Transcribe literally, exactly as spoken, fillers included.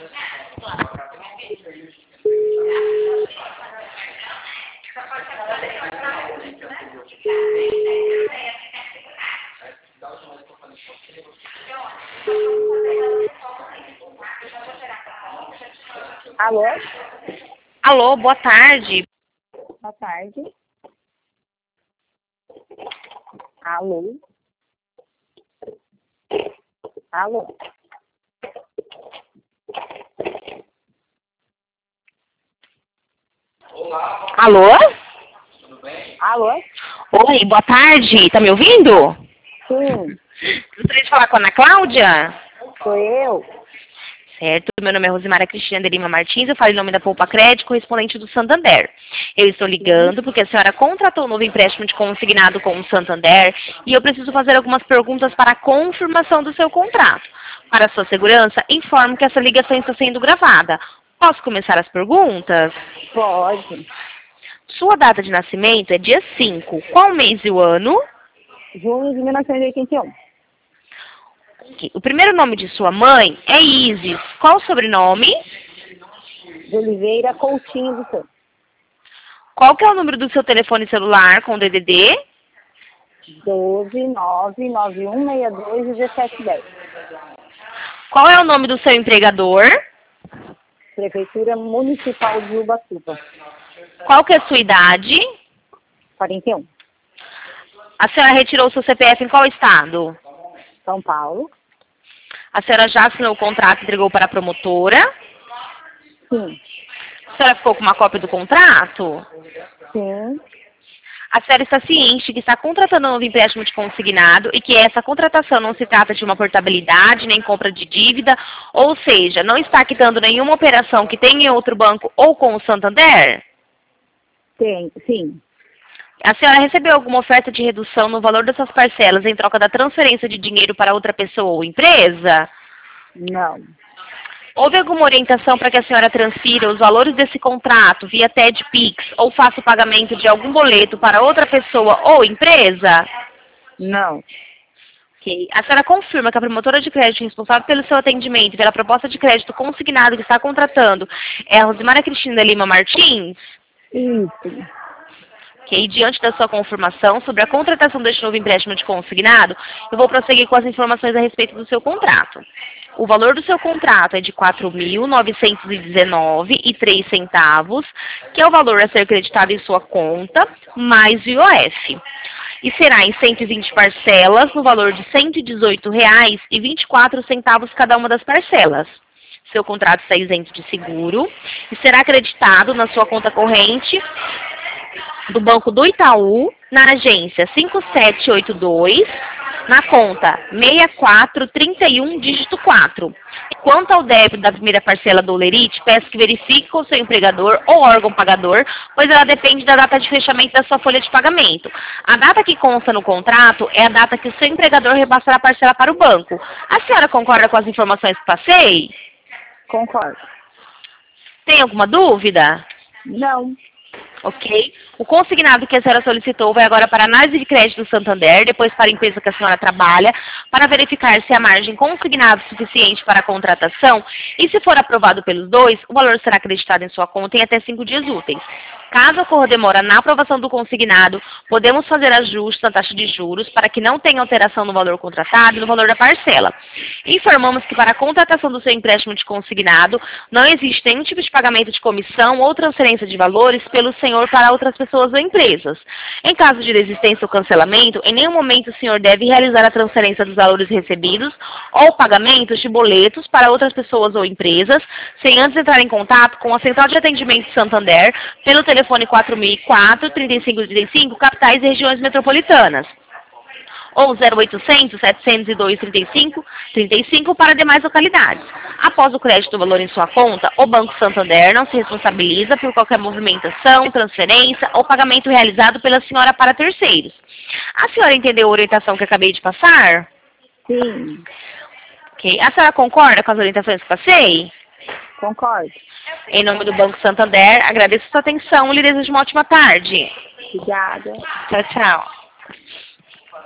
Alô? Alô, boa tarde. Boa tarde. Alô? Alô? Alô? Alô? Oi, boa tarde. Tá me ouvindo? Sim, Gostaria de falar com a Ana Cláudia? sou eu. Certo, meu nome é Rosimara Cristina de Lima Martins, eu falo em nome da Poupa Crédito, correspondente do Santander. Eu estou ligando porque a senhora contratou um novo empréstimo de consignado com o Santander e eu preciso fazer algumas perguntas para a confirmação do seu contrato. Para sua segurança, informo que essa ligação está sendo gravada. Posso começar as perguntas? Pode. Sua data de nascimento é dia cinco. Qual mês e o ano? Junho de mil novecentos e oitenta e um. O primeiro nome de sua mãe é Isis. Qual o sobrenome? De Oliveira Coutinho do Santos. Qual que é o número do seu telefone celular com D D D? doze, nove, nove um, seis dois, dezessete dez. Qual é o nome do seu empregador? Prefeitura Municipal de Ubatuba. Qual que é a sua idade? quarenta e um. A senhora retirou o seu C P F em qual estado? São Paulo. A senhora já assinou o contrato e entregou para a promotora? Sim. A senhora ficou com uma cópia do contrato? Sim. A senhora está ciente que está contratando um novo empréstimo de consignado e que essa contratação não se trata de uma portabilidade nem compra de dívida, ou seja, não está quitando nenhuma operação que tenha em outro banco ou com o Santander? Sim. Sim. A senhora recebeu alguma oferta de redução no valor dessas parcelas em troca da transferência de dinheiro para outra pessoa ou empresa? Não. Houve alguma orientação para que a senhora transfira os valores desse contrato via T E D Pix ou faça o pagamento de algum boleto para outra pessoa ou empresa? Não. Ok. A senhora confirma que a promotora de crédito responsável pelo seu atendimento e pela proposta de crédito consignado que está contratando é a Rosimara Cristina Lima Martins? Isso. Ok. Diante da sua confirmação sobre a contratação deste novo empréstimo de consignado, eu vou prosseguir com as informações a respeito do seu contrato. O valor do seu contrato é de quatro mil novecentos e dezenove reais e três centavos, que é o valor a ser creditado em sua conta, mais I O F. E será em cento e vinte parcelas, no valor de cento e dezoito reais e vinte e quatro centavos cada uma das parcelas. Seu contrato está isento de seguro e será acreditado na sua conta corrente do Banco do Itaú, na agência cinco sete oito dois, na conta seis quatro três um, dígito quatro. Quanto ao débito da primeira parcela do Olerite, peço que verifique com o seu empregador ou órgão pagador, pois ela depende da data de fechamento da sua folha de pagamento. A data que consta no contrato é a data que o seu empregador repassará a parcela para o banco. A senhora concorda com as informações que passei? Concordo. Tem alguma dúvida? Não. Ok. O consignado que a senhora solicitou vai agora para a análise de crédito do Santander, depois para a empresa que a senhora trabalha, para verificar se a margem consignada é suficiente para a contratação e, se for aprovado pelos dois, o valor será acreditado em sua conta em até cinco dias úteis. Caso ocorra demora na aprovação do consignado, podemos fazer ajustes na taxa de juros para que não tenha alteração no valor contratado e no valor da parcela. Informamos que para a contratação do seu empréstimo de consignado, não existe nenhum tipo de pagamento de comissão ou transferência de valores pelo senhor para outras pessoas ou empresas. Em caso de desistência ou cancelamento, em nenhum momento o senhor deve realizar a transferência dos valores recebidos ou pagamentos de boletos para outras pessoas ou empresas, sem antes entrar em contato com a Central de Atendimento de Santander pelo telefone quatro mil e quatro, trinta e cinco trinta e cinco, capitais e regiões metropolitanas. Ou zero oitocentos, setecentos e dois, trinta e cinco, trinta e cinco para demais localidades. Após o crédito do valor em sua conta, o Banco Santander não se responsabiliza por qualquer movimentação, transferência ou pagamento realizado pela senhora para terceiros. A senhora entendeu a orientação que acabei de passar? Sim. Ok. A senhora concorda com as orientações que passei? Concordo. Em nome do Banco Santander, agradeço a sua atenção e lhe desejo uma ótima tarde. Obrigada. Tchau, tchau.